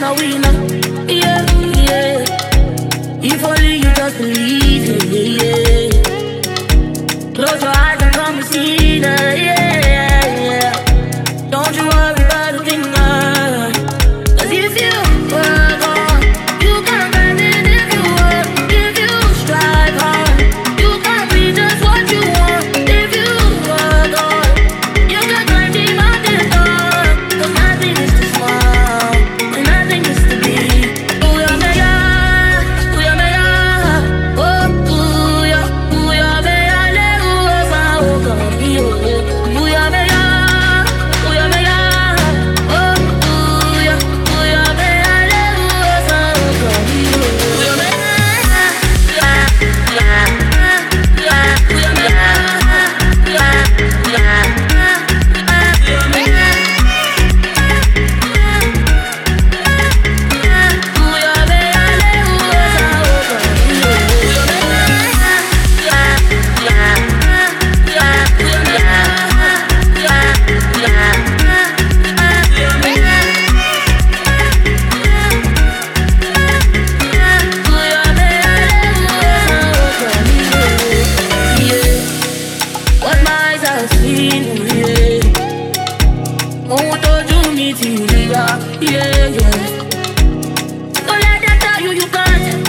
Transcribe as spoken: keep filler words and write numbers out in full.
and a winner. Yeah, yeah. If only you just believe it, yeah, yeah. Close your eyes and come and see that, yeah, yeah, yeah. Don't you worry about a thing, uh, cause if you work hard, you can find it if you work. If you strive hard, you can be just what you want. If you work hard, you can climb the mountain top. Cause nothing is too small, and nothing is too big. Ooh, yeah, me, yeah. Ooh, yeah, me, yeah. Oh, ooh, yeah. Ooh, yeah, me, yeah. Le, ooh, oh, sa, oh, come here, oh. Ooh, yeah, me, yeah. Ooh, yeah, me, yeah. Oh, ooh, yeah. Ooh, yeah, me, yeah. Le, ooh, oh, sa, oh, come here, oh. Ooh, yeah, me, yeah. Yeah, yeah. Yeah, ooh, yeah, me, yeah. Yeah, yeah. Ooh, yeah, me, what my eyes have seen, yeah. Oh, told you me to you, yeah, yeah. Don't let them tell you you can't.